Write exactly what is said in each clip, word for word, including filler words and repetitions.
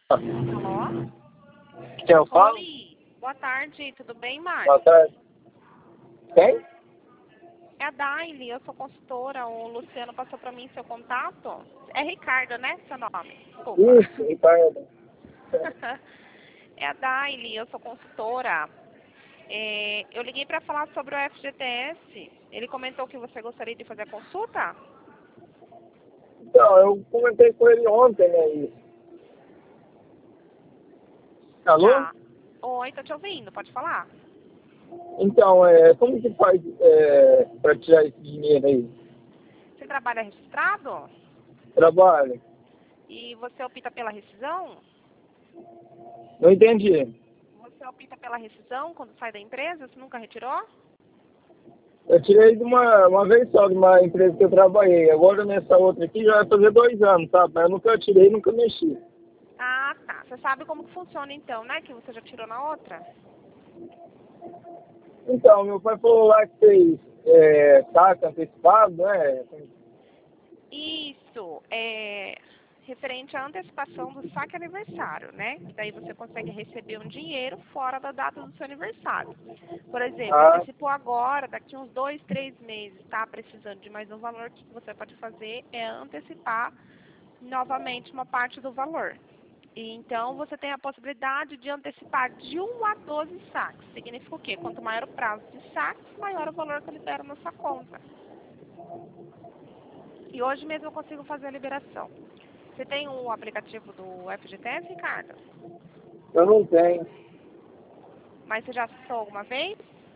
Alô? Quem eu falo? Oi, boa tarde, tudo bem, Márcio? Boa tarde. Quem? É a Daily, eu sou consultora, o Luciano passou para mim seu contato. É Ricardo, né, seu nome? Desculpa. Isso, Ricardo. É a Daily, eu sou consultora. É, eu liguei para falar sobre o F G T S. Ele comentou que você gostaria de fazer a consulta? Então, eu comentei com ele ontem, né, isso. Alô? Tá. Oi, tô te ouvindo, pode falar? Então, é, como que faz é, para tirar esse dinheiro aí? Você trabalha registrado? Trabalho? E você opta pela rescisão? Não entendi. Você opta pela rescisão quando sai da empresa? Você nunca retirou? Eu tirei de uma, uma vez só de uma empresa que eu trabalhei. Agora nessa outra aqui já vai fazer dois anos, sabe? Mas eu nunca tirei, nunca mexi. Ah, tá. Você sabe como que funciona então, né? Que você já tirou na outra? Então, meu pai falou lá que fez é, saque antecipado, né? Isso. É referente à antecipação do saque aniversário, né? Que daí você consegue receber um dinheiro fora da data do seu aniversário. Por exemplo, Ah, antecipou agora, daqui uns dois, três meses, tá precisando de mais um valor, o que você pode fazer é antecipar novamente uma parte do valor. E então, você tem a possibilidade de antecipar de um a doze saques. Significa o quê? Quanto maior o prazo de saques, maior o valor que eu libero na sua conta. E hoje mesmo eu consigo fazer a liberação. Você tem o aplicativo do F G T S, Ricardo? eu não tenho. Mas você já acessou alguma vez?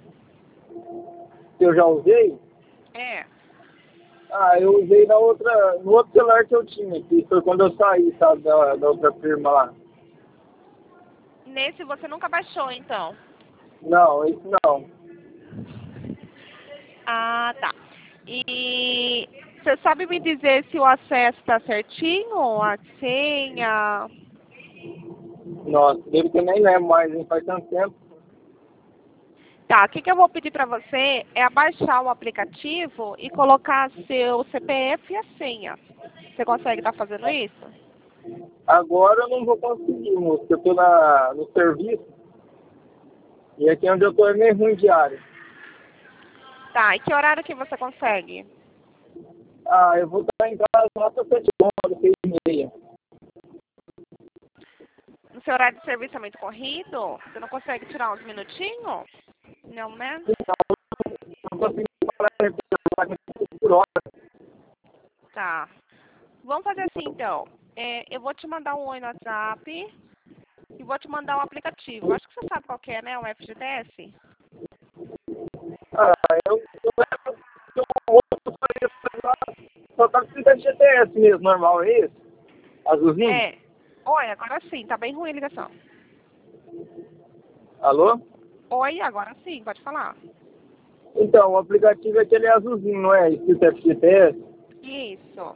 Eu já usei? É. Ah, eu usei na outra, no outro celular que eu tinha, que foi quando eu saí, sabe, da, da outra firma lá. Nesse você nunca baixou, então? Não, isso não. Ah, tá. E você sabe me dizer se o acesso está certinho? A senha? Nossa, dele que eu nem lembro mais, hein, faz tanto tempo. Tá, o que, que eu vou pedir para você é abaixar o aplicativo e colocar seu C P F e a senha. Você consegue estar fazendo isso? Agora eu não vou conseguir, moço, porque eu tô na, no serviço, e aqui onde eu tô é meio ruim de área. Tá, e que horário que você consegue? Ah, eu vou estar em casa lá para sete horas, seis e meia. No seu horário de serviço é muito corrido? Você não consegue tirar uns minutinhos? Não, né? Não consigo falar por hora. Tá. Vamos fazer assim, então. É, eu vou te mandar um oi no WhatsApp e vou te mandar um aplicativo. Acho que você sabe qual que é, né? O F G T S. Ah, eu, eu lembro que o outro foi lá, só tá precisando de G T S mesmo, normal, é isso? Azulzinho? É. Oi, agora sim. Tá bem ruim a ligação. Alô? Oi, agora sim. Pode falar. Então, o aplicativo é aquele azulzinho, não é? Escrito F G T S. Isso.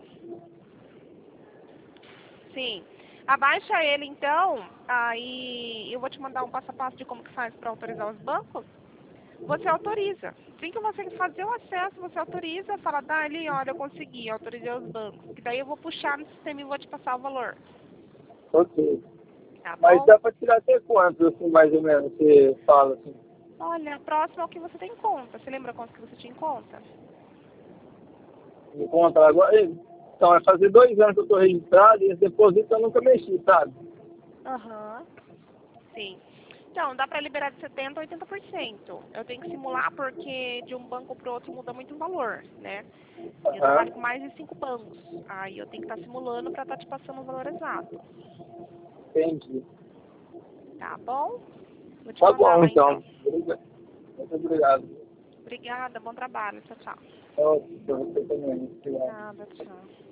Sim. Abaixa ele, então. Aí eu vou te mandar um passo a passo de como que faz para autorizar os bancos. Você autoriza. Assim que você fazer o acesso, você autoriza, fala, Dali, olha, eu consegui, autorizei os bancos. Que daí eu vou puxar no sistema e vou te passar o valor. Ok. Tá Mas bom? dá pra tirar até quanto, assim, mais ou menos, você fala assim? Olha, próximo é o que você tem em conta. Você lembra quanto que você tinha em conta? Me conta agora. Então, vai fazer dois anos que eu tô registrado e esse depósito eu nunca mexi, sabe? Aham. Sim. Então, dá para liberar de setenta por cento a oitenta por cento. Eu tenho que simular porque de um banco para o outro muda muito o valor, né? Eu Aham. trabalho com mais de cinco bancos. Aí eu tenho que estar simulando para estar te passando o valor exato. Entendi. Tá bom? Vou te Tá mandar bom, lá então. então. Muito obrigado. Obrigada, bom trabalho. Tchau, tchau. Então, pra você também. Obrigado. Nada, tchau.